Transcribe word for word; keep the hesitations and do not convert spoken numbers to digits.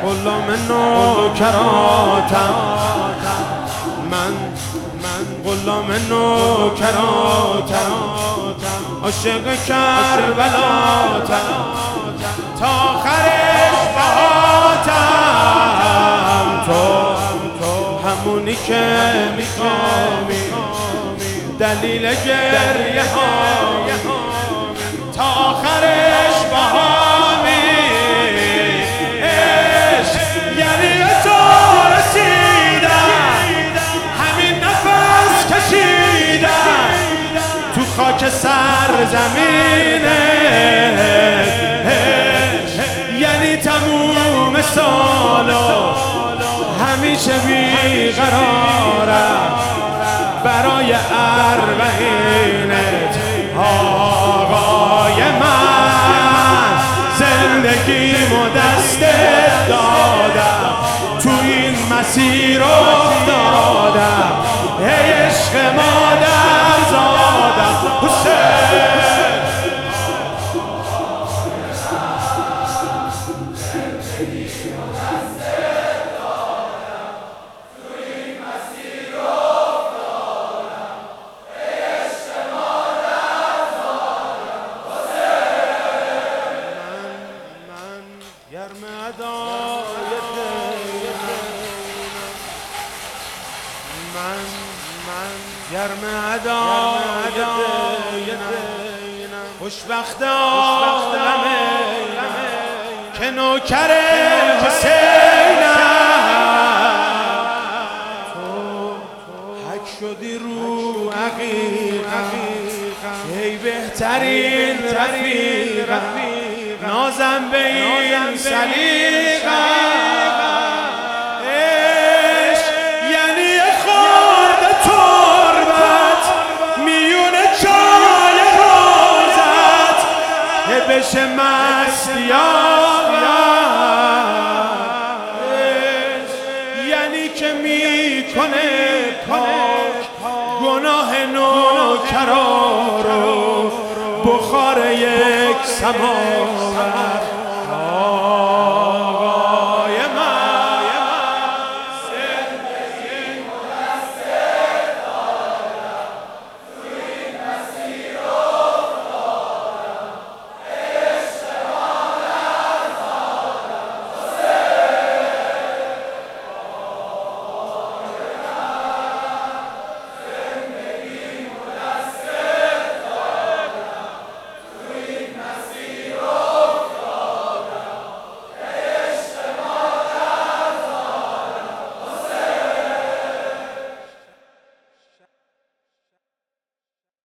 غلام نوکراتم، من من غلام نوکراتم، عاشق کربلاتم، تا آخرش بهاتم، تو همونی که میخوامی، دلیل گریه هامی، تا آخرش بهامی، عشق یعنی تو رسیدن، همین نفس کشیدن تو خاک سرزمینه، یعنی تموم سالا همیشه بیقرارم برای اربعینت آقای من، زندگیمو دستت دادم، تو این مسیر افتادم، ای عشق مادر زادم حسین. من من گرم ادای دینم، خوشبخت عالمه که نوکر حسینم، تو حک شدی رو عقیقم، ای بهترین رفیقم، نازم به این سلیقم، بشه مست یارم، یعنی که میکنه پاک گناه نوکرا رو، بخار یک سما